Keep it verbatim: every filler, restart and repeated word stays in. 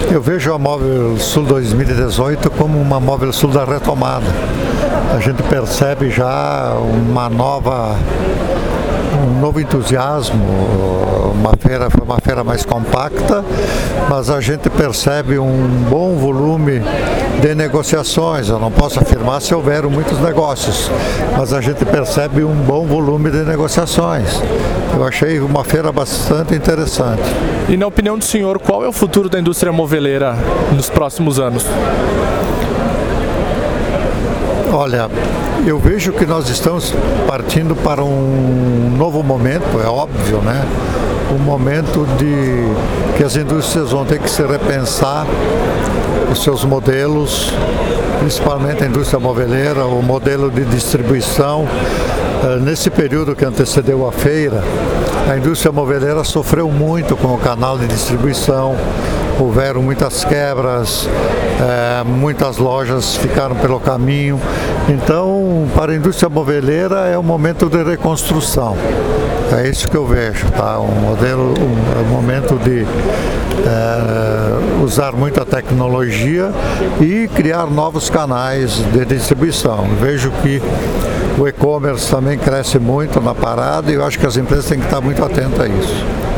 Eu vejo a Móvel Sul dois mil e dezoito como uma Móvel Sul da retomada. A gente percebe já uma nova, um novo entusiasmo, uma feira, foi uma feira mais compacta, mas a gente percebe um bom volume de negociações. Eu não posso afirmar se houveram muitos negócios, mas a gente percebe um bom volume de negociações. Eu achei uma feira bastante interessante. E na opinião do senhor, qual é o futuro da indústria moveleira nos próximos anos? Olha, eu vejo que nós estamos partindo para um novo momento, é óbvio, né? Um momento de que as indústrias vão ter que se repensar os seus modelos, principalmente a indústria moveleira, o modelo de distribuição. Nesse período que antecedeu a feira, a indústria moveleira sofreu muito com o canal de distribuição, houveram muitas quebras, é, muitas lojas ficaram pelo caminho. Então, para a indústria moveleira é um momento de reconstrução. É isso que eu vejo, tá? Um modelo, um, um momento de é, usar muita tecnologia e criar novos canais de distribuição. Vejo que o e-commerce também cresce muito na parada e eu acho que as empresas têm que estar muito atentas a isso.